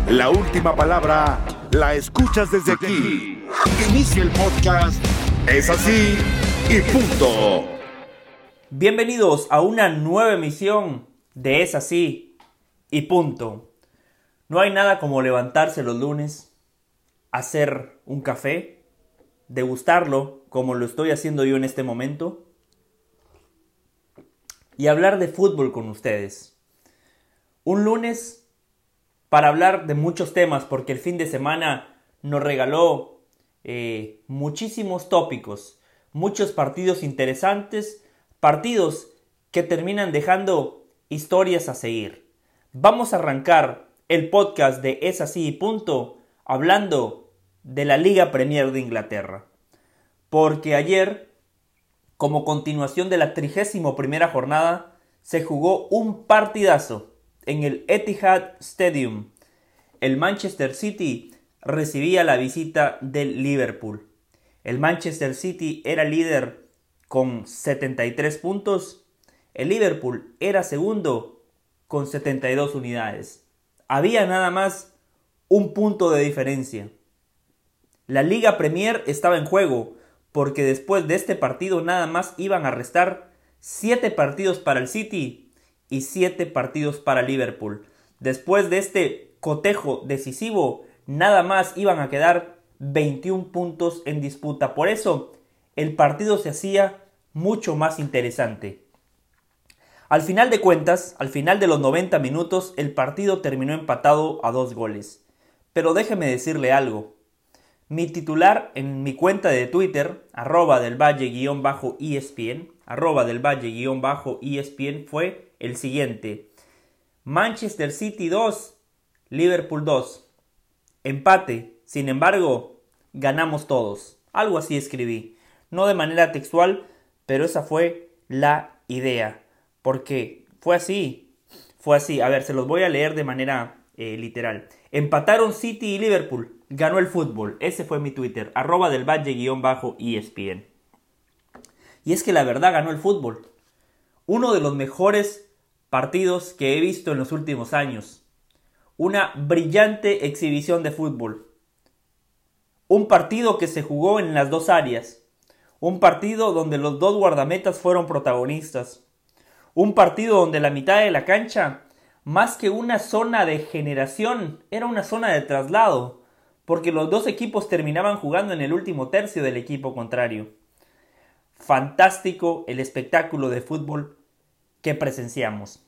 La última palabra la escuchas desde aquí. Inicia el podcast. Es así y punto. Bienvenidos a una nueva emisión de Es así y punto. No hay nada como levantarse los lunes, hacer un café, degustarlo como lo estoy haciendo yo en este momento y hablar de fútbol con ustedes. Un lunes para hablar de muchos temas, porque el fin de semana nos regaló muchísimos tópicos, muchos partidos interesantes, partidos que terminan dejando historias a seguir. Vamos a arrancar el podcast de Es así y punto hablando de la Liga Premier de Inglaterra, porque ayer, como continuación de la 31ª jornada, se jugó un partidazo en el Etihad Stadium. El Manchester City recibía la visita del Liverpool. El Manchester City era líder con 73 puntos. El Liverpool era segundo con 72 unidades. Había nada más un punto de diferencia. La Liga Premier estaba en juego, porque después de este partido nada más iban a restar 7 partidos para el City y 7 partidos para Liverpool. Después de este cotejo decisivo, nada más iban a quedar 21 puntos en disputa. Por eso, el partido se hacía mucho más interesante. Al final de cuentas, al final de los 90 minutos, el partido terminó empatado a 2 goles. Pero déjeme decirle algo. Mi titular en mi cuenta de Twitter, @delvalle_ESPN, @delvalle_ESPN fue el siguiente: Manchester City 2, Liverpool 2. Empate, sin embargo, ganamos todos. Algo así escribí. No de manera textual, pero esa fue la idea. Porque fue así. A ver, se los voy a leer de manera literal. Empataron City y Liverpool. Ganó el fútbol. Ese fue mi Twitter. @delvalle_ESPN. Y es que la verdad ganó el fútbol. Uno de los mejores partidos que he visto en los últimos años. Una brillante exhibición de fútbol. Un partido que se jugó en las dos áreas. Un partido donde los dos guardametas fueron protagonistas. Un partido donde la mitad de la cancha, más que una zona de generación, era una zona de traslado, porque los dos equipos terminaban jugando en el último tercio del equipo contrario. Fantástico el espectáculo de fútbol que presenciamos.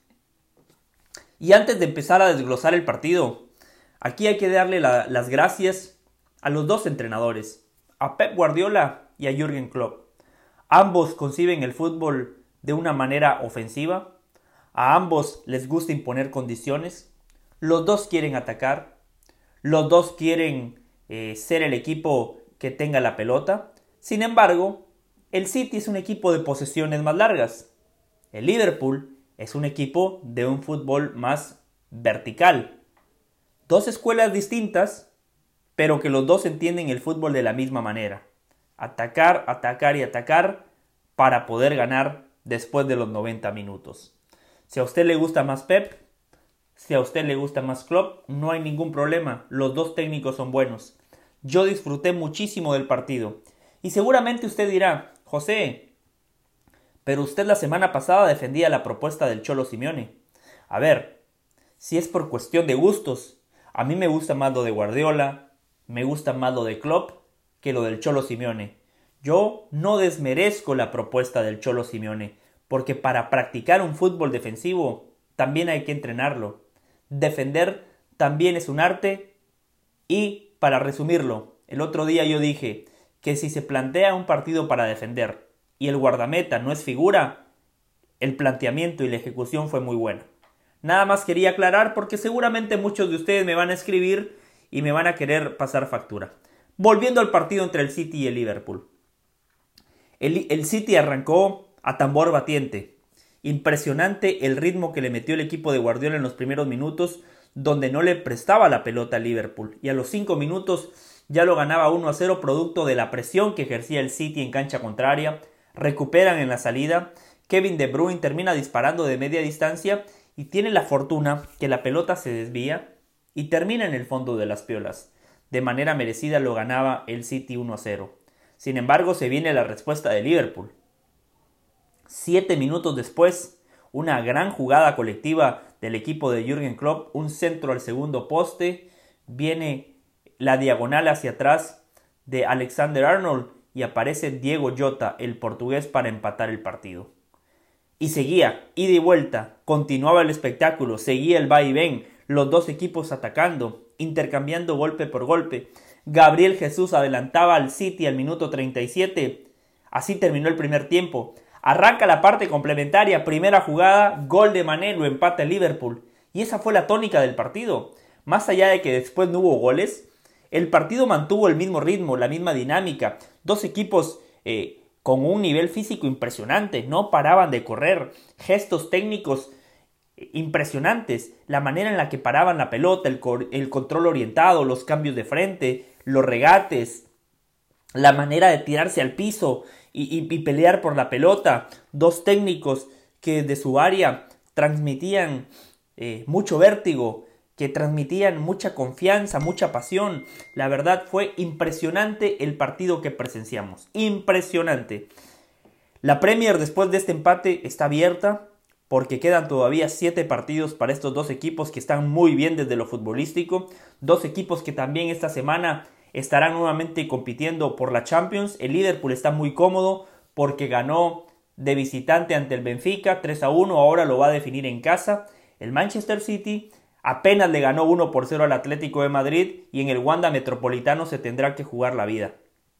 Y antes de empezar a desglosar el partido, aquí hay que darle las gracias a los dos entrenadores, a Pep Guardiola y a Jürgen Klopp. Ambos conciben el fútbol de una manera ofensiva, a ambos les gusta imponer condiciones, los dos quieren atacar, los dos quieren ser el equipo que tenga la pelota. Sin embargo, el City es un equipo de posesiones más largas. El Liverpool es un equipo de un fútbol más vertical. Dos escuelas distintas, pero que los dos entienden el fútbol de la misma manera. Atacar, atacar y atacar para poder ganar después de los 90 minutos. Si a usted le gusta más Pep, si a usted le gusta más Klopp, no hay ningún problema. Los dos técnicos son buenos. Yo disfruté muchísimo del partido. Y seguramente usted dirá: José, pero usted la semana pasada defendía la propuesta del Cholo Simeone. A ver, si es por cuestión de gustos, a mí me gusta más lo de Guardiola, me gusta más lo de Klopp que lo del Cholo Simeone. Yo no desmerezco la propuesta del Cholo Simeone, porque para practicar un fútbol defensivo también hay que entrenarlo. Defender también es un arte. Y para resumirlo, el otro día yo dije que si se plantea un partido para defender y el guardameta no es figura, el planteamiento y la ejecución fue muy buena. Nada más quería aclarar, porque seguramente muchos de ustedes me van a escribir y me van a querer pasar factura. Volviendo al partido entre el City y el Liverpool. El City arrancó a tambor batiente. Impresionante el ritmo que le metió el equipo de Guardiola en los primeros minutos, donde no le prestaba la pelota al Liverpool. Y a los 5 minutos ya lo ganaba 1-0, producto de la presión que ejercía el City en cancha contraria. Recuperan en la salida. Kevin De Bruyne termina disparando de media distancia y tiene la fortuna que la pelota se desvía y termina en el fondo de las piolas. De manera merecida lo ganaba el City 1-0. Sin embargo, se viene la respuesta de Liverpool. 7 minutos después, una gran jugada colectiva del equipo de Jürgen Klopp, un centro al segundo poste, viene la diagonal hacia atrás de Alexander-Arnold y aparece Diego Jota, el portugués, para empatar el partido. Y seguía, ida y vuelta, continuaba el espectáculo, seguía el va y ven, los dos equipos atacando, intercambiando golpe por golpe. Gabriel Jesús adelantaba al City al minuto 37. Así terminó el primer tiempo. Arranca la parte complementaria, primera jugada, gol de Mané, lo empata el Liverpool. Y esa fue la tónica del partido. Más allá de que después no hubo goles, el partido mantuvo el mismo ritmo, la misma dinámica. Dos equipos con un nivel físico impresionante, no paraban de correr, gestos técnicos impresionantes, la manera en la que paraban la pelota, el control orientado, los cambios de frente, los regates, la manera de tirarse al piso y pelear por la pelota. Dos técnicos que de su área transmitían mucho vértigo, que transmitían mucha confianza, mucha pasión. La verdad fue impresionante el partido que presenciamos. Impresionante. La Premier después de este empate está abierta porque quedan todavía 7 partidos para estos dos equipos que están muy bien desde lo futbolístico. Dos equipos que también esta semana estarán nuevamente compitiendo por la Champions. El Liverpool está muy cómodo porque ganó de visitante ante el Benfica 3-1, ahora lo va a definir en casa. El Manchester City apenas le ganó 1-0 al Atlético de Madrid y en el Wanda Metropolitano se tendrá que jugar la vida.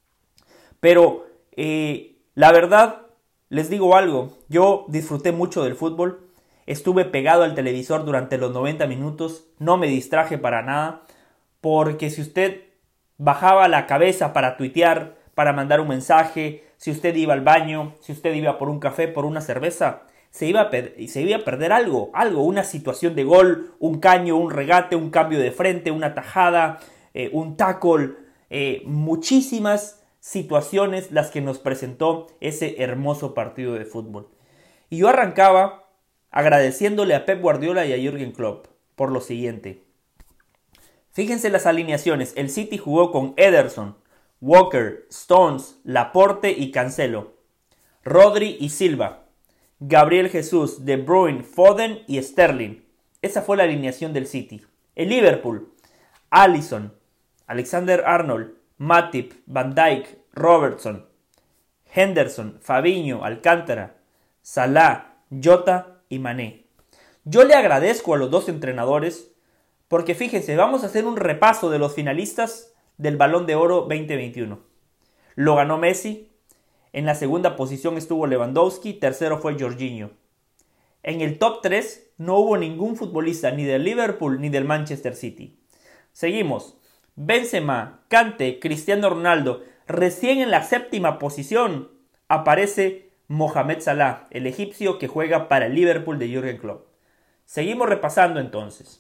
Pero la verdad, les digo algo, yo disfruté mucho del fútbol, estuve pegado al televisor durante los 90 minutos, no me distraje para nada, porque si usted bajaba la cabeza para tuitear, para mandar un mensaje, si usted iba al baño, si usted iba por un café, por una cerveza, se iba a perder algo, una situación de gol, un caño, un regate, un cambio de frente, una tajada, un tackle, muchísimas situaciones las que nos presentó ese hermoso partido de fútbol. Y yo arrancaba agradeciéndole a Pep Guardiola y a Jürgen Klopp por lo siguiente. Fíjense las alineaciones. El City jugó con Ederson, Walker, Stones, Laporte y Cancelo, Rodri y Silva, Gabriel Jesús, De Bruyne, Foden y Sterling. Esa fue la alineación del City. El Liverpool, Alisson, Alexander-Arnold, Matip, Van Dijk, Robertson, Henderson, Fabinho, Alcántara, Salah, Jota y Mané. Yo le agradezco a los dos entrenadores porque fíjense, vamos a hacer un repaso de los finalistas del Balón de Oro 2021. Lo ganó Messi. En la segunda posición estuvo Lewandowski, tercero fue Jorginho. En el top 3 no hubo ningún futbolista ni del Liverpool ni del Manchester City. Seguimos. Benzema, Kanté, Cristiano Ronaldo. Recién en la séptima posición aparece Mohamed Salah, el egipcio que juega para el Liverpool de Jürgen Klopp. Seguimos repasando entonces.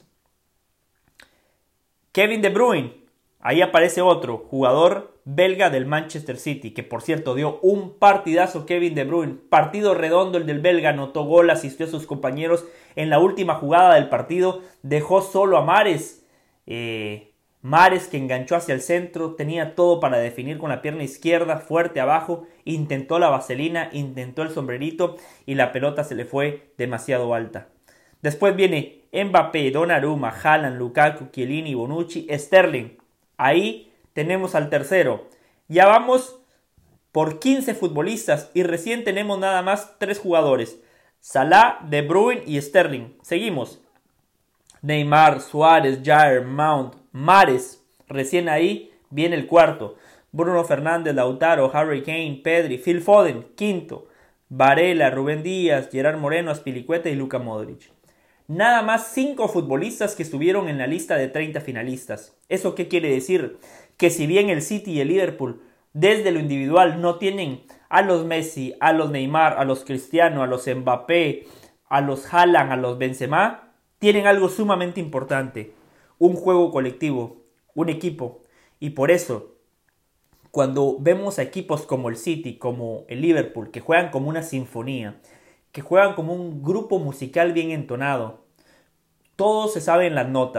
Kevin De Bruyne. Ahí aparece otro jugador belga del Manchester City, que por cierto dio un partidazo Kevin De Bruyne. Partido redondo el del belga, anotó gol, asistió a sus compañeros en la última jugada del partido. Dejó solo a Mahrez. Mahrez que enganchó hacia el centro, tenía todo para definir con la pierna izquierda, fuerte abajo. Intentó la vaselina, intentó el sombrerito y la pelota se le fue demasiado alta. Después viene Mbappé, Donnarumma, Haaland, Lukaku, Chiellini, Bonucci, Sterling. Ahí tenemos al tercero. Ya vamos por 15 futbolistas y recién tenemos nada más 3 jugadores. Salah, De Bruyne y Sterling. Seguimos. Neymar, Suárez, Jair, Mount, Mahrez. Recién ahí viene el cuarto. Bruno Fernández, Lautaro, Harry Kane, Pedri, Phil Foden. Quinto. Varela, Rubén Díaz, Gerard Moreno, Azpilicueta y Luka Modric. Nada más 5 futbolistas que estuvieron en la lista de 30 finalistas. ¿Eso qué quiere decir? Que si bien el City y el Liverpool desde lo individual no tienen a los Messi, a los Neymar, a los Cristiano, a los Mbappé, a los Haaland, a los Benzema, tienen algo sumamente importante. Un juego colectivo, un equipo. Y por eso, cuando vemos a equipos como el City, como el Liverpool, que juegan como una sinfonía, que juegan como un grupo musical bien entonado, todos se saben las notas,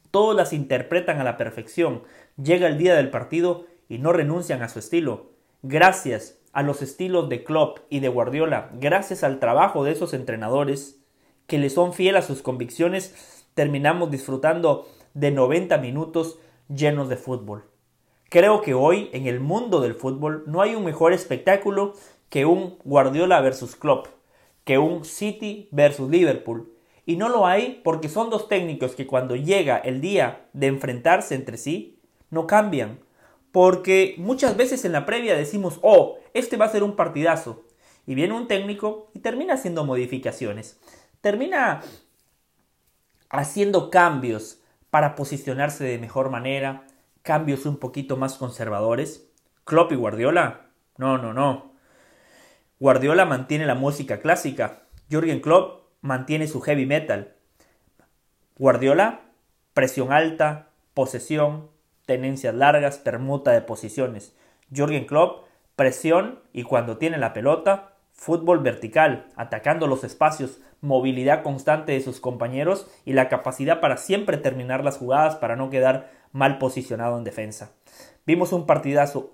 Todos las interpretan a la perfección. Llega el día del partido y no renuncian a su estilo. Gracias a los estilos de Klopp y de Guardiola, gracias al trabajo de esos entrenadores que le son fieles a sus convicciones, terminamos disfrutando de 90 minutos llenos de fútbol. Creo que hoy en el mundo del fútbol no hay un mejor espectáculo que un Guardiola versus Klopp, que un City versus Liverpool. Y no lo hay porque son dos técnicos que cuando llega el día de enfrentarse entre sí, no cambian. Porque muchas veces en la previa decimos, este va a ser un partidazo. Y viene un técnico y termina haciendo modificaciones. Termina haciendo cambios para posicionarse de mejor manera. Cambios un poquito más conservadores. Klopp y Guardiola, no. Guardiola mantiene la música clásica. Jürgen Klopp mantiene su heavy metal. Guardiola, presión alta, posesión, tenencias largas, permuta de posiciones. Jürgen Klopp, presión y cuando tiene la pelota, fútbol vertical, atacando los espacios, movilidad constante de sus compañeros y la capacidad para siempre terminar las jugadas para no quedar mal posicionado en defensa. Vimos un partidazo.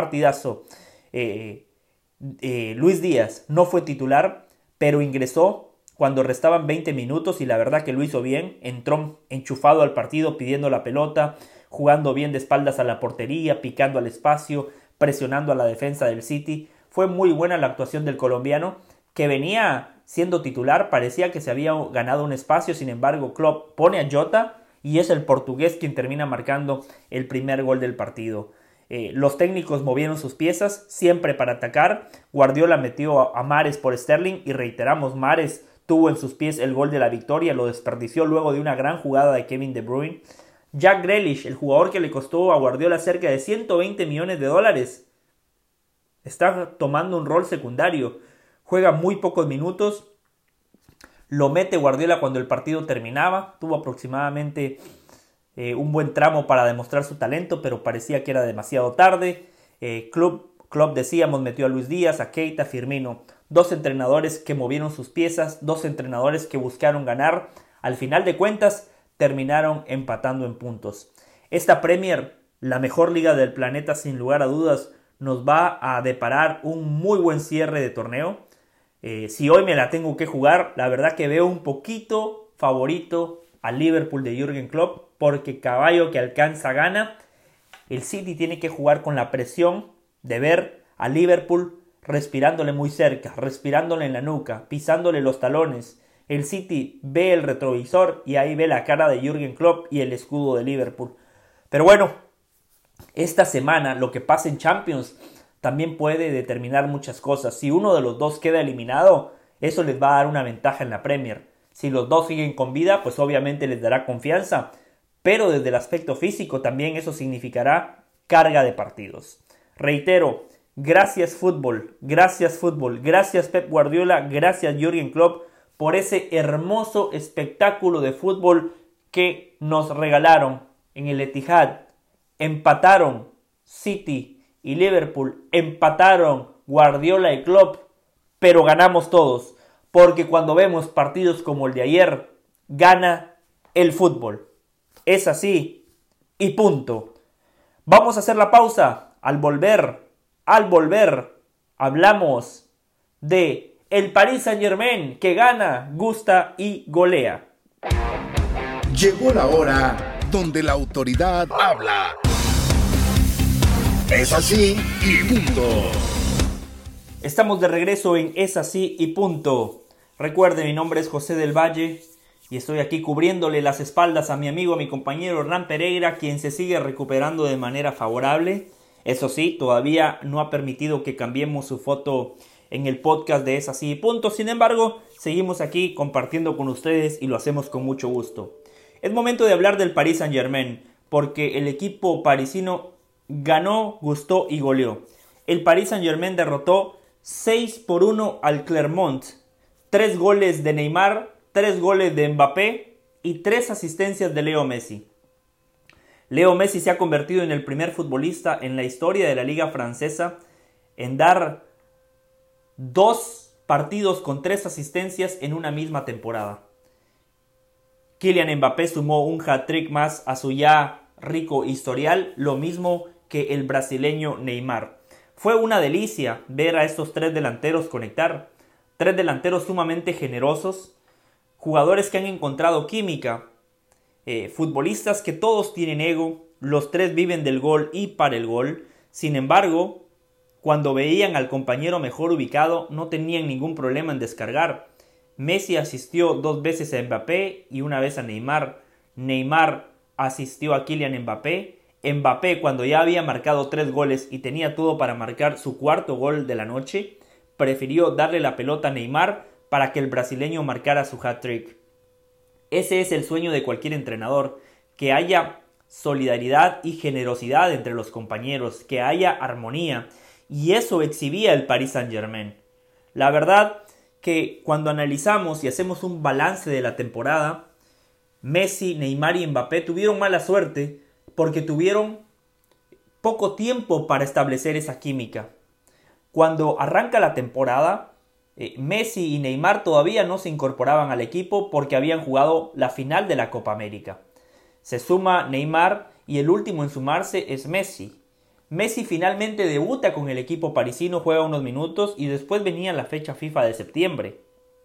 Luis Díaz no fue titular, pero ingresó cuando restaban 20 minutos y la verdad que lo hizo bien. Entró enchufado al partido pidiendo la pelota, jugando bien de espaldas a la portería, picando al espacio, presionando a la defensa del City. Fue muy buena la actuación del colombiano, que venía siendo titular, parecía que se había ganado un espacio, sin embargo Klopp pone a Jota y es el portugués quien termina marcando el primer gol del partido. Los técnicos movieron sus piezas siempre para atacar. Guardiola metió a Mahrez por Sterling y reiteramos, Mahrez tuvo en sus pies el gol de la victoria, lo desperdició luego de una gran jugada de Kevin De Bruyne. Jack Grealish, el jugador que le costó a Guardiola cerca de 120 millones de dólares, está tomando un rol secundario. Juega muy pocos minutos. Lo mete Guardiola cuando el partido terminaba. Tuvo aproximadamente un buen tramo para demostrar su talento, pero parecía que era demasiado tarde. Klopp, decíamos, metió a Luis Díaz, a Keita, a Firmino. Dos entrenadores que movieron sus piezas, dos entrenadores que buscaron ganar. Al final de cuentas, terminaron empatando en puntos. Esta Premier, la mejor liga del planeta sin lugar a dudas, nos va a deparar un muy buen cierre de torneo. Si hoy me la tengo que jugar, la verdad que veo un poquito favorito al Liverpool de Jürgen Klopp, porque caballo que alcanza gana. El City tiene que jugar con la presión de ver a Liverpool respirándole muy cerca, respirándole en la nuca, pisándole los talones. El City ve el retrovisor y ahí ve la cara de Jürgen Klopp y el escudo de Liverpool. Pero bueno, esta semana lo que pasa en Champions también puede determinar muchas cosas. Si uno de los dos queda eliminado, eso les va a dar una ventaja en la Premier. Si los dos siguen con vida, pues obviamente les dará confianza. Pero desde el aspecto físico también eso significará carga de partidos. Reitero, gracias fútbol, gracias Pep Guardiola, gracias Jürgen Klopp por ese hermoso espectáculo de fútbol que nos regalaron en el Etihad. Empataron City y Liverpool, empataron Guardiola y Klopp, pero ganamos todos, porque cuando vemos partidos como el de ayer, gana el fútbol. Es así y punto. Vamos a hacer la pausa. Al volver, hablamos de el Paris Saint-Germain que gana, gusta y golea. Llegó la hora donde la autoridad habla. Es así y punto. Estamos de regreso en Es así y punto. Recuerden, mi nombre es José del Valle y estoy aquí cubriéndole las espaldas a mi amigo, a mi compañero Hernán Pereira, quien se sigue recuperando de manera favorable. Eso sí, todavía no ha permitido que cambiemos su foto en el podcast de Es así y punto. Sin embargo, seguimos aquí compartiendo con ustedes y lo hacemos con mucho gusto. Es momento de hablar del Paris Saint-Germain, porque el equipo parisino ganó, gustó y goleó. El Paris Saint-Germain derrotó 6-1 al Clermont. 3 goles de Neymar, 3 goles de Mbappé y 3 asistencias de Leo Messi. Leo Messi se ha convertido en el primer futbolista en la historia de la liga francesa en dar 2 partidos con 3 asistencias en una misma temporada. Kylian Mbappé sumó un hat-trick más a su ya rico historial, lo mismo que el brasileño Neymar. Fue una delicia ver a estos tres delanteros conectar, tres delanteros sumamente generosos, jugadores que han encontrado química, futbolistas que todos tienen ego, los tres viven del gol y para el gol. Sin embargo, cuando veían al compañero mejor ubicado, no tenían ningún problema en descargar. Messi asistió 2 veces a Mbappé y 1 vez a Neymar. Neymar asistió a Kylian Mbappé. Mbappé, cuando ya había marcado 3 goles y tenía todo para marcar su 4º gol de la noche, prefirió darle la pelota a Neymar para que el brasileño marcara su hat-trick. Ese es el sueño de cualquier entrenador, que haya solidaridad y generosidad entre los compañeros, que haya armonía, y eso exhibía el Paris Saint-Germain. La verdad que cuando analizamos y hacemos un balance de la temporada, Messi, Neymar y Mbappé tuvieron mala suerte porque tuvieron poco tiempo para establecer esa química. Cuando arranca la temporada, Messi y Neymar todavía no se incorporaban al equipo porque habían jugado la final de la Copa América. Se suma Neymar y el último en sumarse es Messi. Messi finalmente debuta con el equipo parisino, juega unos minutos y después venía la fecha FIFA de septiembre.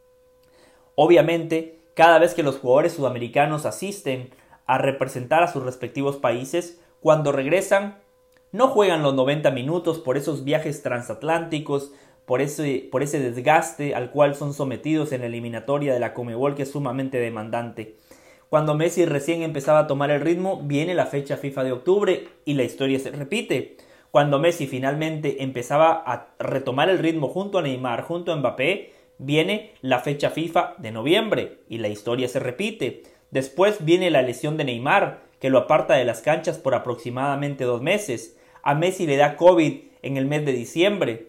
Obviamente, cada vez que los jugadores sudamericanos asisten a representar a sus respectivos países, cuando regresan no juegan los 90 minutos por esos viajes transatlánticos, por ese desgaste al cual son sometidos en la eliminatoria de la Conmebol, que es sumamente demandante. Cuando Messi recién empezaba a tomar el ritmo, viene la fecha FIFA de octubre y la historia se repite. Cuando Messi finalmente empezaba a retomar el ritmo junto a Neymar, junto a Mbappé, viene la fecha FIFA de noviembre y la historia se repite. Después viene la lesión de Neymar, que lo aparta de las canchas por aproximadamente 2 meses. A Messi le da COVID en el mes de diciembre.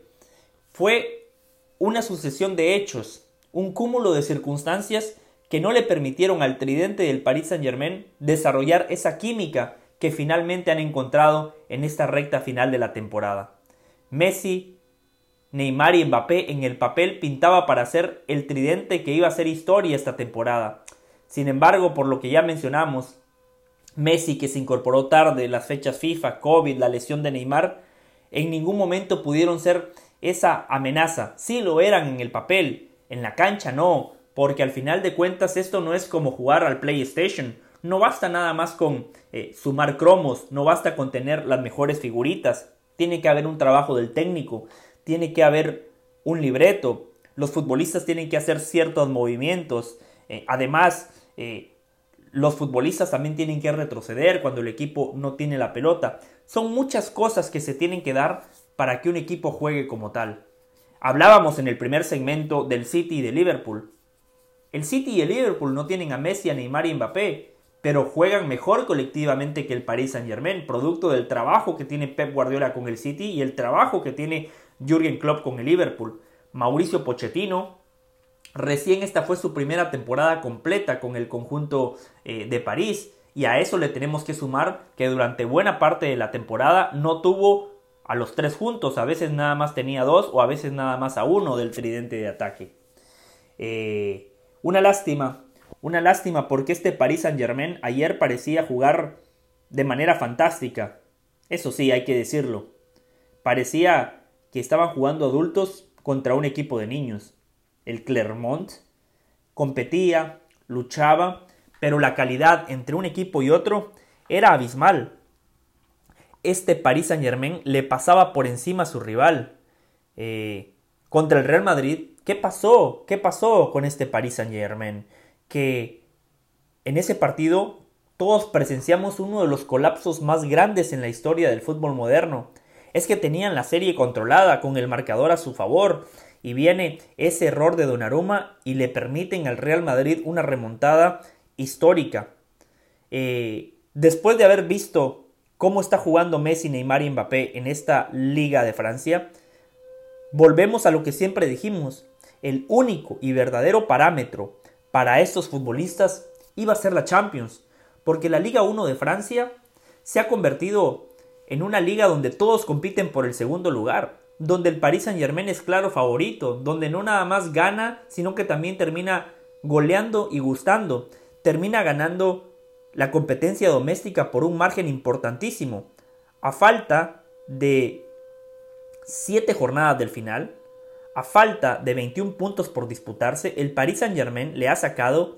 Fue una sucesión de hechos, un cúmulo de circunstancias que no le permitieron al tridente del Paris Saint-Germain desarrollar esa química que finalmente han encontrado en esta recta final de la temporada. Messi, Neymar y Mbappé en el papel pintaba para ser el tridente que iba a hacer historia esta temporada. Sin embargo, por lo que ya mencionamos, Messi, que se incorporó tarde, las fechas FIFA, COVID, la lesión de Neymar, en ningún momento pudieron ser esa amenaza. Sí lo eran en el papel, en la cancha no, porque al final de cuentas esto no es como jugar al PlayStation. No basta nada más con sumar cromos, no basta con tener las mejores figuritas. Tiene que haber un trabajo del técnico, tiene que haber un libreto, los futbolistas tienen que hacer ciertos movimientos. Además, los futbolistas también tienen que retroceder cuando el equipo no tiene la pelota. Son muchas cosas que se tienen que dar para que un equipo juegue como tal. Hablábamos en el primer segmento del City y de Liverpool. El City y el Liverpool no tienen a Messi, a Neymar y Mbappé, pero juegan mejor colectivamente que el Paris Saint-Germain, producto del trabajo que tiene Pep Guardiola con el City y el trabajo que tiene Jürgen Klopp con el Liverpool. Mauricio Pochettino, recién esta fue su primera temporada completa con el conjunto de París, y a eso le tenemos que sumar que durante buena parte de la temporada no tuvo a los 3 juntos, a veces nada más tenía 2 o a veces nada más a 1 del tridente de ataque. Una lástima porque este Paris Saint-Germain ayer parecía jugar de manera fantástica. Eso sí, hay que decirlo. Parecía que estaban jugando adultos contra un equipo de niños. El Clermont competía, luchaba, pero la calidad entre un equipo y otro era abismal. Este Paris Saint-Germain le pasaba por encima a su rival. Contra el Real Madrid, ¿qué pasó? ¿Qué pasó con este Paris Saint-Germain? Que en ese partido todos presenciamos uno de los colapsos más grandes en la historia del fútbol moderno. Es que tenían la serie controlada con el marcador a su favor y viene ese error de Donnarumma y le permiten al Real Madrid una remontada histórica. Después de haber visto cómo está jugando Messi, Neymar y Mbappé en esta Liga de Francia, volvemos a lo que siempre dijimos. El único y verdadero parámetro para estos futbolistas iba a ser la Champions, porque la Liga 1 de Francia se ha convertido en una liga donde todos compiten por el segundo lugar, donde el Paris Saint-Germain es claro favorito, donde no nada más gana, sino que también termina goleando y gustando. termina ganando la competencia doméstica por un margen importantísimo. A falta de 7 jornadas del final, a falta de 21 puntos por disputarse, el Paris Saint-Germain le ha sacado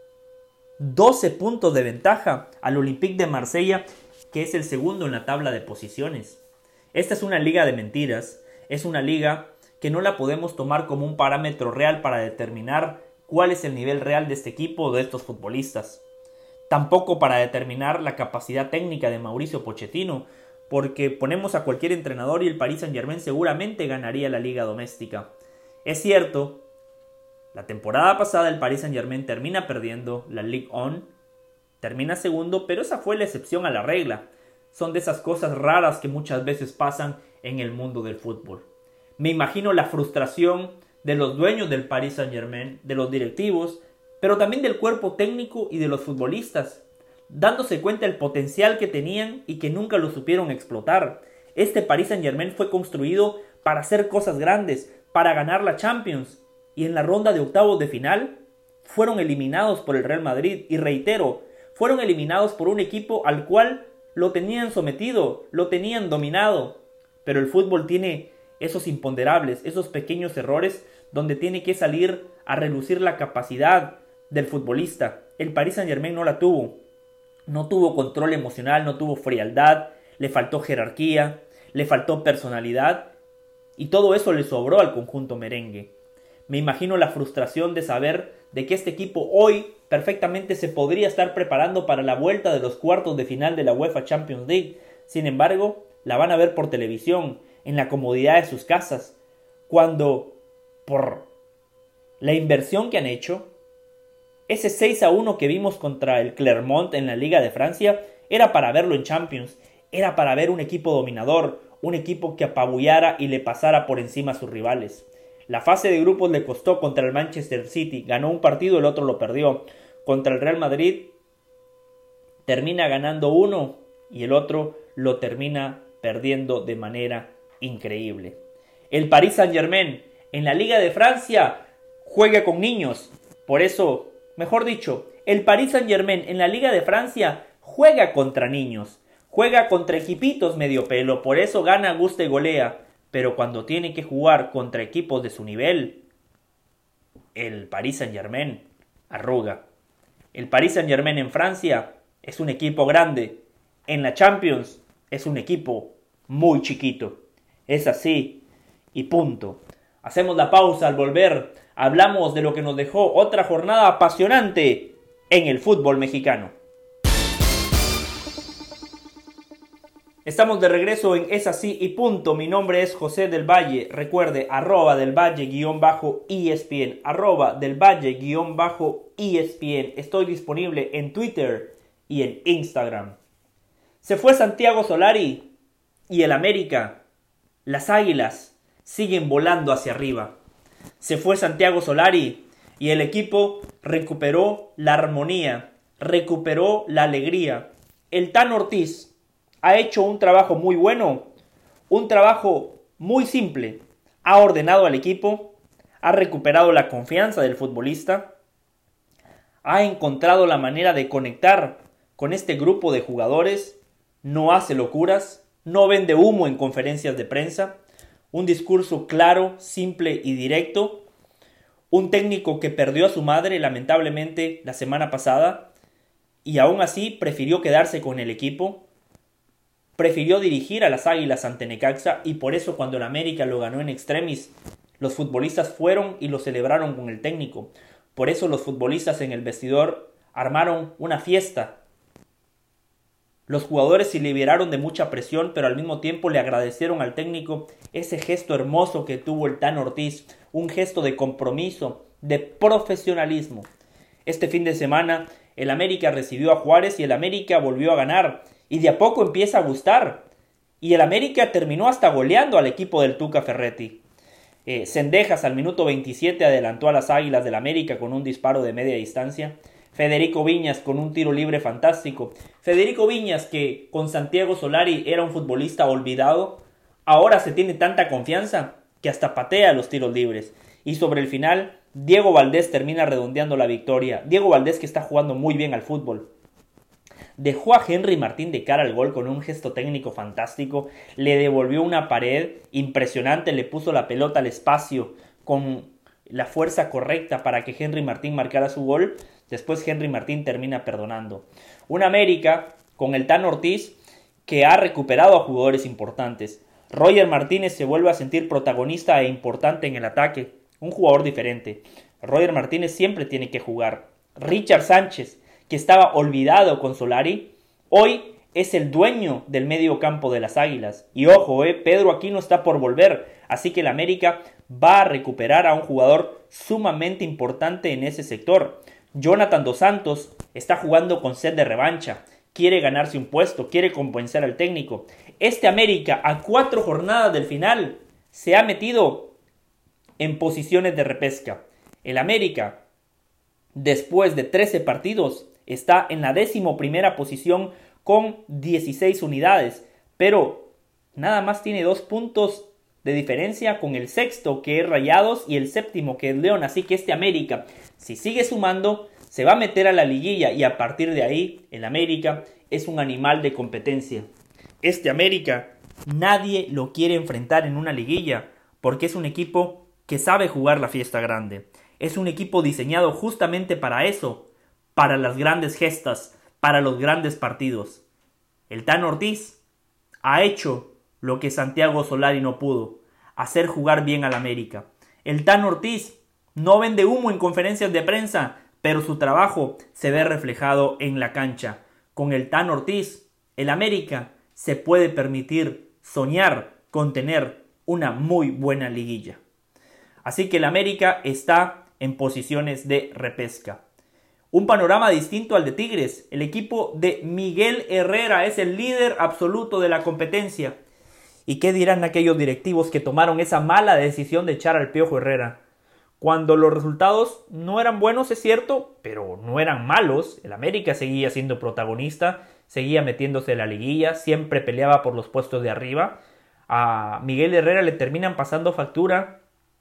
12 puntos de ventaja al Olympique de Marsella, que es el segundo en la tabla de posiciones. Esta es una liga de mentiras, es una liga que no la podemos tomar como un parámetro real para determinar cuál es el nivel real de este equipo o de estos futbolistas. Tampoco para determinar la capacidad técnica de Mauricio Pochettino, porque ponemos a cualquier entrenador y el Paris Saint-Germain seguramente ganaría la liga doméstica. Es cierto, la temporada pasada el Paris Saint-Germain termina perdiendo la Ligue 1, termina segundo, pero esa fue la excepción a la regla. Son de esas cosas raras que muchas veces pasan en el mundo del fútbol. Me imagino la frustración de los dueños del Paris Saint-Germain, de los directivos, pero también del cuerpo técnico y de los futbolistas, dándose cuenta del potencial que tenían y que nunca lo supieron explotar. Este Paris Saint-Germain fue construido para hacer cosas grandes, para ganar la Champions, y en la ronda de octavos de final fueron eliminados por el Real Madrid, y reitero, fueron eliminados por un equipo al cual lo tenían sometido, lo tenían dominado. Pero el fútbol tiene esos imponderables, esos pequeños errores donde tiene que salir a relucir la capacidad del futbolista. El Paris Saint-Germain no la tuvo. No tuvo control emocional, no tuvo frialdad, le faltó jerarquía, le faltó personalidad y todo eso le sobró al conjunto merengue. Me imagino la frustración de saber de que este equipo hoy perfectamente se podría estar preparando para la vuelta de los cuartos de final de la UEFA Champions League. Sin embargo, la van a ver por televisión, en la comodidad de sus casas, cuando por la inversión que han hecho, ese 6-1 que vimos contra el Clermont en la Liga de Francia era para verlo en Champions, era para ver un equipo dominador, un equipo que apabullara y le pasara por encima a sus rivales. La fase de grupos le costó contra el Manchester City, ganó un partido, el otro lo perdió. Contra el Real Madrid termina ganando uno y el otro lo termina perdiendo de manera increíble. El Paris Saint-Germain en la Liga de Francia juega con niños, por eso, mejor dicho, el Paris Saint-Germain en la Liga de Francia juega contra niños, juega contra equipitos medio pelo, por eso gana, gusta y golea. Pero cuando tiene que jugar contra equipos de su nivel, el Paris Saint-Germain arruga. El Paris Saint-Germain en Francia es un equipo grande. En la Champions es un equipo muy chiquito. Es así y punto. Hacemos la pausa. Al volver hablamos de lo que nos dejó otra jornada apasionante en el fútbol mexicano. Estamos de regreso en Es Así y Punto. Mi nombre es José del Valle. Recuerde, @delvalle_ESPN, @delvalle_ESPN. Estoy disponible en Twitter y en Instagram. Se fue Santiago Solari y el América. Las Águilas siguen volando hacia arriba. Se fue Santiago Solari y el equipo recuperó la armonía, recuperó la alegría. El Tan Ortiz ha hecho un trabajo muy bueno, un trabajo muy simple. Ha ordenado al equipo, ha recuperado la confianza del futbolista, ha encontrado la manera de conectar con este grupo de jugadores, no hace locuras, no vende humo en conferencias de prensa, un discurso claro, simple y directo, un técnico que perdió a su madre lamentablemente la semana pasada y aún así prefirió quedarse con el equipo. Prefirió dirigir a las Águilas ante Necaxa y por eso cuando el América lo ganó en extremis, los futbolistas fueron y lo celebraron con el técnico. Por eso los futbolistas en el vestidor armaron una fiesta. Los jugadores se liberaron de mucha presión, pero al mismo tiempo le agradecieron al técnico ese gesto hermoso que tuvo el Tan Ortiz, un gesto de compromiso, de profesionalismo. Este fin de semana el América recibió a Juárez y el América volvió a ganar. Y de a poco empieza a gustar. Y el América terminó hasta goleando al equipo del Tuca Ferretti. Cendejas al minuto 27 adelantó a las Águilas del América con un disparo de media distancia. Federico Viñas con un tiro libre fantástico. Federico Viñas, que con Santiago Solari era un futbolista olvidado, ahora se tiene tanta confianza que hasta patea los tiros libres. Y sobre el final, Diego Valdés termina redondeando la victoria. Diego Valdés, que está jugando muy bien al fútbol, dejó a Henry Martín de cara al gol con un gesto técnico fantástico, le devolvió una pared impresionante, le puso la pelota al espacio con la fuerza correcta para que Henry Martín marcara su gol. Después Henry Martín termina perdonando. Un América con el Tan Ortiz que ha recuperado a jugadores importantes. Roger Martínez se vuelve a sentir protagonista e importante en el ataque, un jugador diferente. Roger Martínez siempre tiene que jugar. Richard Sánchez, que estaba olvidado con Solari, hoy es el dueño del medio campo de las Águilas. Y ojo, Pedro Aquino está por volver, así que el América va a recuperar a un jugador sumamente importante en ese sector. Jonathan Dos Santos está jugando con sed de revancha, quiere ganarse un puesto, quiere convencer al técnico. Este América, a 4 jornadas del final, se ha metido en posiciones de repesca. El América, después de 13 partidos, está en la 11ª posición con 16 unidades, pero nada más tiene 2 puntos de diferencia con el sexto, que es Rayados, y el séptimo, que es León. Así que este América, si sigue sumando, se va a meter a la liguilla, y a partir de ahí, el América es un animal de competencia. Este América, nadie lo quiere enfrentar en una liguilla, porque es un equipo que sabe jugar la fiesta grande. Es un equipo diseñado justamente para eso, para las grandes gestas, para los grandes partidos. El Tan Ortiz ha hecho lo que Santiago Solari no pudo, hacer jugar bien al América. El Tan Ortiz no vende humo en conferencias de prensa, pero su trabajo se ve reflejado en la cancha. Con el Tan Ortiz, el América se puede permitir soñar con tener una muy buena liguilla. Así que el América está en posiciones de repesca. Un panorama distinto al de Tigres. El equipo de Miguel Herrera es el líder absoluto de la competencia. ¿Y qué dirán aquellos directivos que tomaron esa mala decisión de echar al Piojo Herrera? Cuando los resultados no eran buenos, es cierto, pero no eran malos. El América seguía siendo protagonista, seguía metiéndose en la liguilla, siempre peleaba por los puestos de arriba. A Miguel Herrera le terminan pasando factura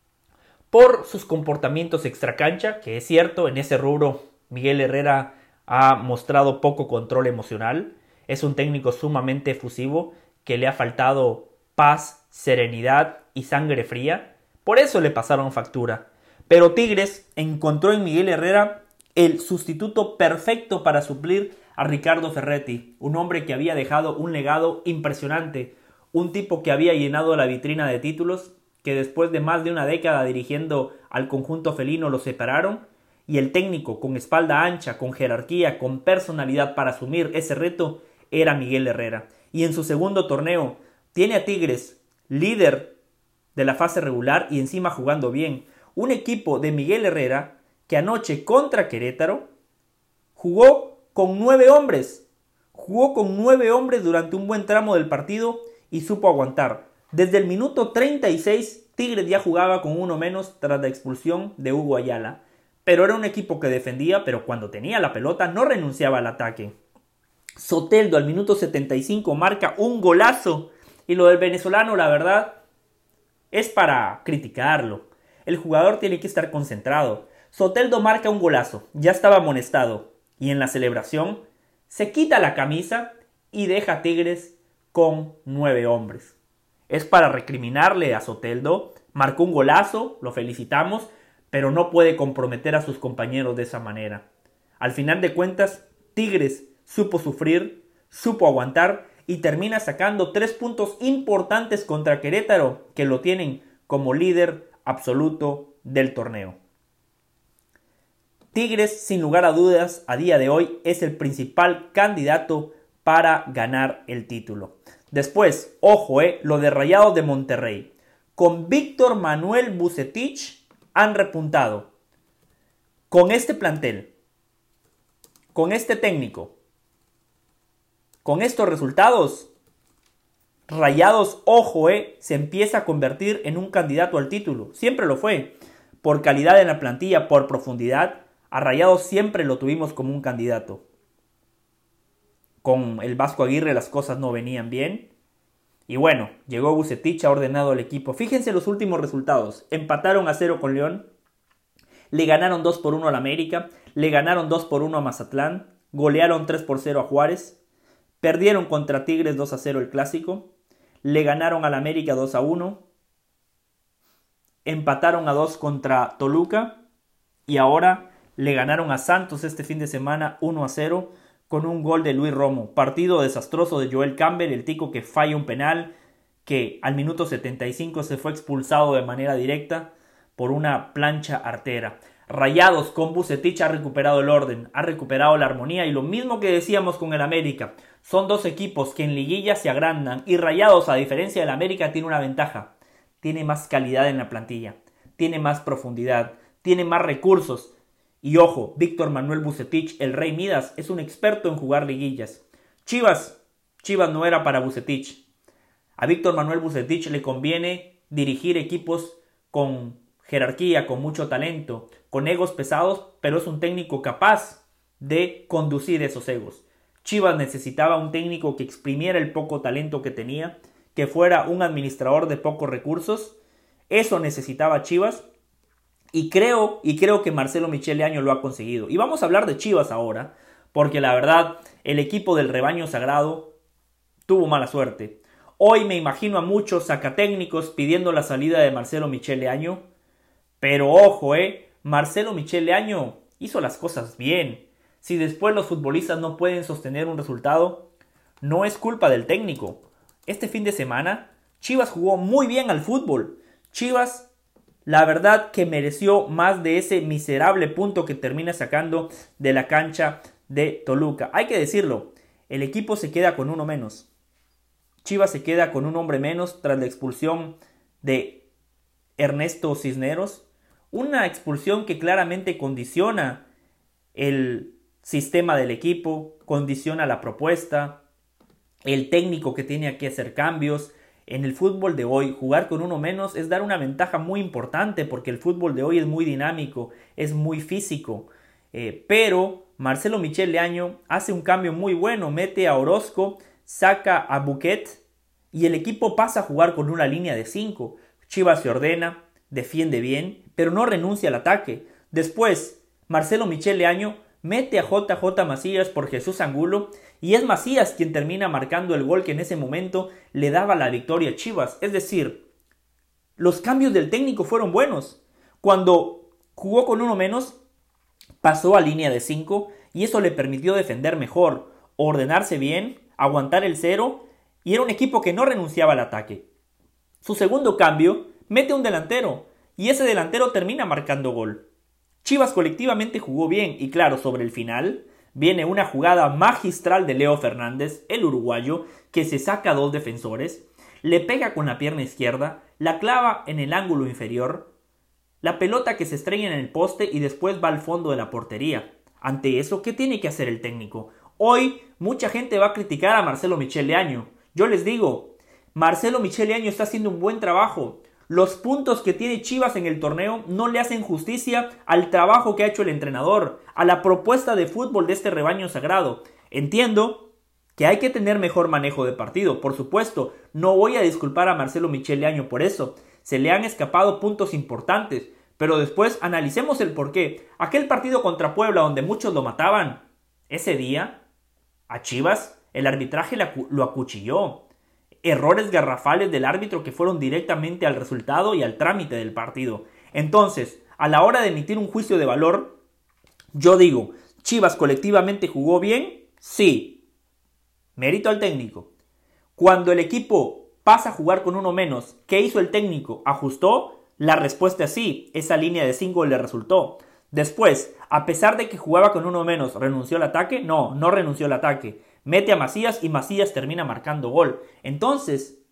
por sus comportamientos extracancha, que es cierto, en ese rubro Miguel Herrera ha mostrado poco control emocional. Es un técnico sumamente efusivo que le ha faltado paz, serenidad y sangre fría. Por eso le pasaron factura. Pero Tigres encontró en Miguel Herrera el sustituto perfecto para suplir a Ricardo Ferretti, un hombre que había dejado un legado impresionante, un tipo que había llenado la vitrina de títulos, que después de más de una década dirigiendo al conjunto felino lo separaron, y el técnico con espalda ancha, con jerarquía, con personalidad para asumir ese reto era Miguel Herrera. Y en su segundo torneo tiene a Tigres líder de la fase regular y encima jugando bien. Un equipo de Miguel Herrera que anoche contra Querétaro jugó con 9 hombres. Jugó con 9 hombres durante un buen tramo del partido y supo aguantar. Desde el minuto 36 Tigres ya jugaba con uno menos tras la expulsión de Hugo Ayala. Pero era un equipo que defendía, pero cuando tenía la pelota no renunciaba al ataque. Soteldo al minuto 75 marca un golazo. Y lo del venezolano, la verdad, es para criticarlo. El jugador tiene que estar concentrado. Soteldo marca un golazo, ya estaba amonestado. Y en la celebración se quita la camisa y deja a Tigres con 9 hombres. Es para recriminarle a Soteldo. Marcó un golazo, lo felicitamos, pero no puede comprometer a sus compañeros de esa manera. Al final de cuentas, Tigres supo sufrir, supo aguantar y termina sacando 3 puntos importantes contra Querétaro, que lo tienen como líder absoluto del torneo. Tigres, sin lugar a dudas, a día de hoy es el principal candidato para ganar el título. Después, ojo, lo de Rayados de Monterrey. Con Víctor Manuel Vucetich han repuntado. Con este plantel, con este técnico, con estos resultados, Rayados, ojo, se empieza a convertir en un candidato al título. Siempre lo fue. Por calidad en la plantilla, por profundidad, a Rayados siempre lo tuvimos como un candidato. Con el Vasco Aguirre las cosas no venían bien. Y bueno, llegó Vucetich, ha ordenado al equipo. Fíjense los últimos resultados. Empataron a 0 con León. le ganaron 2-1 al América, le ganaron 2-1 a Mazatlán, golearon 3-0 a Juárez, perdieron contra Tigres 2-0 el clásico, le ganaron al América 2-1, empataron a 2 contra Toluca y ahora le ganaron a Santos este fin de semana 1-0 con un gol de Luis Romo. Partido desastroso de Joel Campbell, el tico que falla un penal, que al minuto 75 se fue expulsado de manera directa por una plancha artera. Rayados con Vucetich ha recuperado el orden, ha recuperado la armonía y lo mismo que decíamos con el América. Son dos equipos que en liguilla se agrandan y Rayados, a diferencia del América, tiene una ventaja. Tiene más calidad en la plantilla, tiene más profundidad, tiene más recursos. Y ojo, Víctor Manuel Vucetich, el Rey Midas, es un experto en jugar liguillas. Chivas no era para Vucetich. A Víctor Manuel Vucetich le conviene dirigir equipos con jerarquía, con mucho talento, con egos pesados, pero es un técnico capaz de conducir esos egos. Chivas necesitaba un técnico que exprimiera el poco talento que tenía, que fuera un administrador de pocos recursos. Eso necesitaba Chivas. Y creo que Marcelo Michele Año lo ha conseguido. Y vamos a hablar de Chivas ahora, porque la verdad, el equipo del rebaño sagrado tuvo mala suerte. Hoy me imagino a muchos sacatécnicos pidiendo la salida de Marcelo Michele Año. Pero ojo, Marcelo Michele Año hizo las cosas bien. Si después los futbolistas no pueden sostener un resultado, no es culpa del técnico. Este fin de semana, Chivas jugó muy bien al fútbol. Chivas, la verdad que mereció más de ese miserable punto que termina sacando de la cancha de Toluca. Hay que decirlo, el equipo se queda con uno menos. Chivas se queda con un hombre menos tras la expulsión de Ernesto Cisneros. Una expulsión que claramente condiciona el sistema del equipo, condiciona la propuesta, el técnico que tiene que hacer cambios. En el fútbol de hoy, jugar con uno menos es dar una ventaja muy importante porque el fútbol de hoy es muy dinámico, es muy físico. Pero Marcelo Michele Año hace un cambio muy bueno, mete a Orozco, saca a Buquet y el equipo pasa a jugar con una línea de 5. Chivas se ordena, defiende bien, pero no renuncia al ataque. Después, Marcelo Michele Año mete a JJ Macías por Jesús Angulo y es Macías quien termina marcando el gol que en ese momento le daba la victoria a Chivas. Es decir, los cambios del técnico fueron buenos. Cuando jugó con uno menos, pasó a línea de 5 y eso le permitió defender mejor, ordenarse bien, aguantar el 0 y era un equipo que no renunciaba al ataque. Su segundo cambio, mete un delantero y ese delantero termina marcando gol. Chivas colectivamente jugó bien y claro, sobre el final viene una jugada magistral de Leo Fernández, el uruguayo, que se saca a 2 defensores, le pega con la pierna izquierda, la clava en el ángulo inferior, la pelota que se estrella en el poste y después va al fondo de la portería. Ante eso, ¿qué tiene que hacer el técnico? Hoy mucha gente va a criticar a Marcelo Michele Año. Yo les digo, Marcelo Michele Año está haciendo un buen trabajo. Los puntos que tiene Chivas en el torneo no le hacen justicia al trabajo que ha hecho el entrenador, a la propuesta de fútbol de este rebaño sagrado. Entiendo que hay que tener mejor manejo de partido, por supuesto, no voy a disculpar a Marcelo Michele Año por eso, se le han escapado puntos importantes, pero después analicemos el porqué. Aquel partido contra Puebla donde muchos lo mataban, ese día, a Chivas, el arbitraje lo acuchilló. Errores garrafales del árbitro que fueron directamente al resultado y al trámite del partido. Entonces, a la hora de emitir un juicio de valor, yo digo, ¿Chivas colectivamente jugó bien? Sí. Mérito al técnico. Cuando el equipo pasa a jugar con uno menos, ¿qué hizo el técnico? ¿Ajustó? La respuesta es sí, esa línea de 5 le resultó. Después, a pesar de que jugaba con uno menos, ¿renunció al ataque? No renunció al ataque. Mete a Macías y Macías termina marcando gol. Entonces,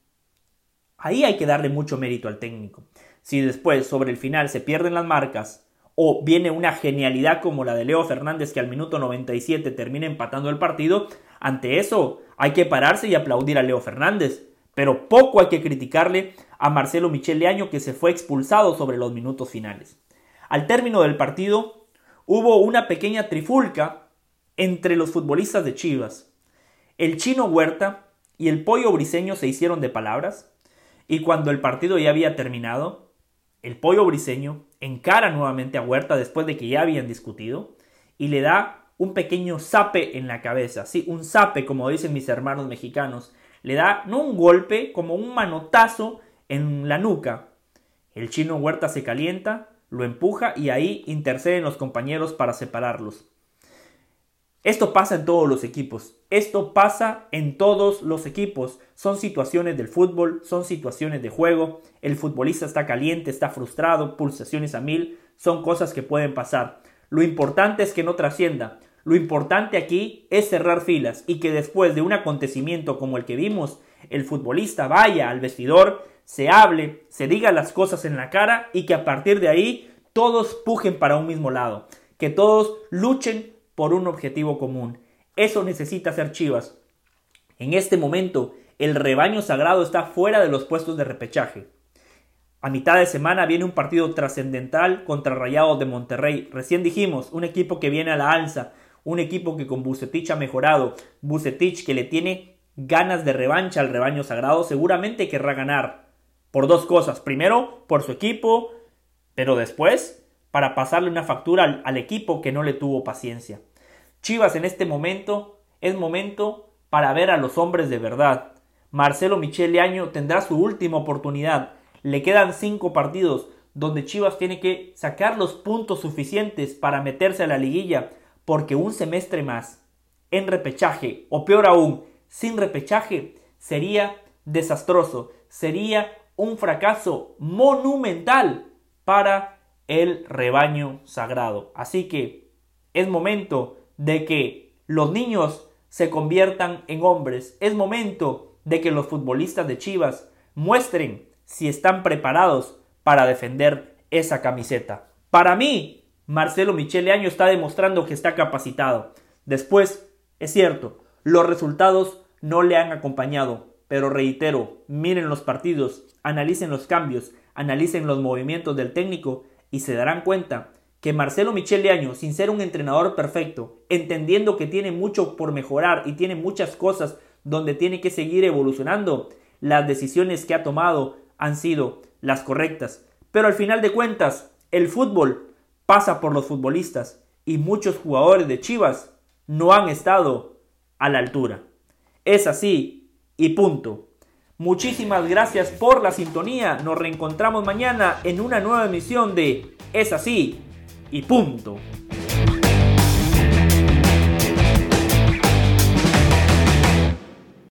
ahí hay que darle mucho mérito al técnico. Si después, sobre el final, se pierden las marcas o viene una genialidad como la de Leo Fernández que al minuto 97 termina empatando el partido, ante eso hay que pararse y aplaudir a Leo Fernández. Pero poco hay que criticarle a Marcelo Michele Año que se fue expulsado sobre los minutos finales. Al término del partido, hubo una pequeña trifulca entre los futbolistas de Chivas. El Chino Huerta y el Pollo Briseño se hicieron de palabras y cuando el partido ya había terminado, el Pollo Briseño encara nuevamente a Huerta después de que ya habían discutido y le da un pequeño zape en la cabeza, sí, un zape como dicen mis hermanos mexicanos, le da no un golpe, como un manotazo en la nuca. El Chino Huerta se calienta, lo empuja y ahí interceden los compañeros para separarlos. Esto pasa en todos los equipos, son situaciones del fútbol, son situaciones de juego, el futbolista está caliente, está frustrado, pulsaciones a 1000, son cosas que pueden pasar. Lo importante es que no trascienda, lo importante aquí es cerrar filas y que después de un acontecimiento como el que vimos, el futbolista vaya al vestidor, se hable, se diga las cosas en la cara y que a partir de ahí todos pujen para un mismo lado, que todos luchen por un objetivo común. Eso necesita hacer Chivas. En este momento, el rebaño sagrado está fuera de los puestos de repechaje. A mitad de semana viene un partido trascendental contra Rayados de Monterrey. Recién dijimos, un equipo que viene a la alza, un equipo que con Vucetich ha mejorado. Vucetich que le tiene ganas de revancha al rebaño sagrado, seguramente querrá ganar. Por dos cosas. Primero, por su equipo, pero después, para pasarle una factura al equipo que no le tuvo paciencia. Chivas en este momento es momento para ver a los hombres de verdad. Marcelo Michele Año tendrá su última oportunidad. Le quedan 5 partidos donde Chivas tiene que sacar los puntos suficientes para meterse a la liguilla, porque un semestre más en repechaje, o peor aún, sin repechaje, sería desastroso, sería un fracaso monumental para el rebaño sagrado. Así que es momento de que los niños se conviertan en hombres. Es momento de que los futbolistas de Chivas muestren si están preparados para defender esa camiseta. Para mí, Marcelo Michele Año está demostrando que está capacitado. Después, es cierto, los resultados no le han acompañado, pero reitero, miren los partidos, analicen los cambios, analicen los movimientos del técnico y se darán cuenta que Marcelo Michele Año, sin ser un entrenador perfecto, entendiendo que tiene mucho por mejorar y tiene muchas cosas donde tiene que seguir evolucionando, las decisiones que ha tomado han sido las correctas. Pero al final de cuentas, el fútbol pasa por los futbolistas y muchos jugadores de Chivas no han estado a la altura. Es así y punto. Muchísimas gracias por la sintonía. Nos reencontramos mañana en una nueva emisión de Es así y punto.